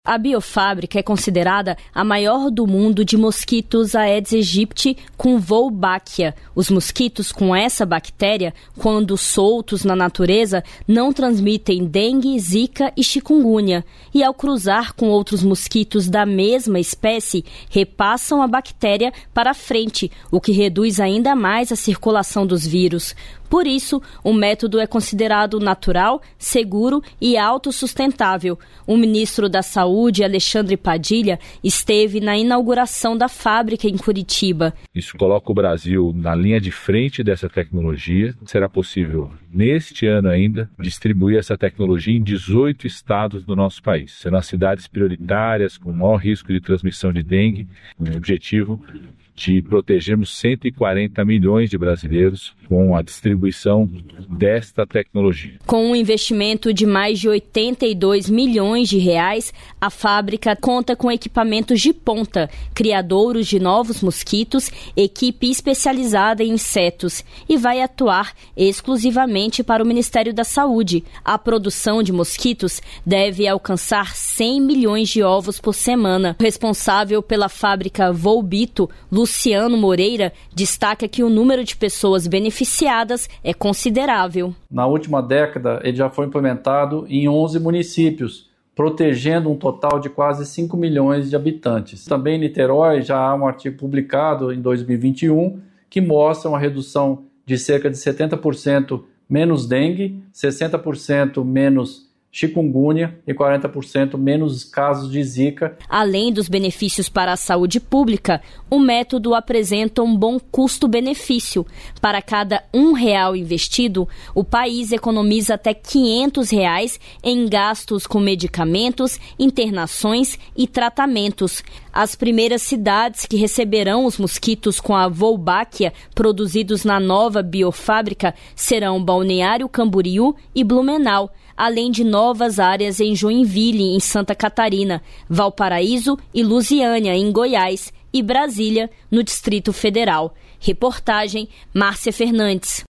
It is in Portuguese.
A biofábrica é considerada a maior do mundo de mosquitos Aedes aegypti com Wolbachia. Os mosquitos com essa bactéria, quando soltos na natureza, não transmitem dengue, zika e chikungunya. E ao cruzar com outros mosquitos da mesma espécie, repassam a bactéria para frente, o que reduz ainda mais a circulação dos vírus. Por isso, o método é considerado natural, seguro e autossustentável. O ministro da Saúde, Alexandre Padilha, esteve na inauguração da fábrica em Curitiba. Isso coloca o Brasil na linha de frente dessa tecnologia. Será possível, neste ano ainda, distribuir essa tecnologia em 18 estados do nosso país. Serão as cidades prioritárias com maior risco de transmissão de dengue, com o objetivo de protegermos 140 milhões de brasileiros com a distribuição desta tecnologia. Com um investimento de mais de 82 milhões de reais, a fábrica conta com equipamentos de ponta, criadouros de novos mosquitos, equipe especializada em insetos e vai atuar exclusivamente para o Ministério da Saúde. A produção de mosquitos deve alcançar 100 milhões de ovos por semana. O responsável pela fábrica Volbito, Luciano Moreira, destaca que o número de pessoas beneficiadas é considerável. Na última década, ele já foi implementado em 11 municípios, protegendo um total de quase 5 milhões de habitantes. Também em Niterói já há um artigo publicado em 2021 que mostra uma redução de cerca de 70% menos dengue, 60% menos chikungunya e 40% menos casos de zika. Além dos benefícios para a saúde pública, o método apresenta um bom custo-benefício. Para cada R$1 investido, o país economiza até R$500 em gastos com medicamentos, internações e tratamentos. As primeiras cidades que receberão os mosquitos com a Wolbachia produzidos na nova biofábrica serão Balneário Camboriú e Blumenau, além de novas áreas em Joinville, em Santa Catarina, Valparaíso e Lusiânia, em Goiás, e Brasília, no Distrito Federal. Reportagem Márcia Fernandes.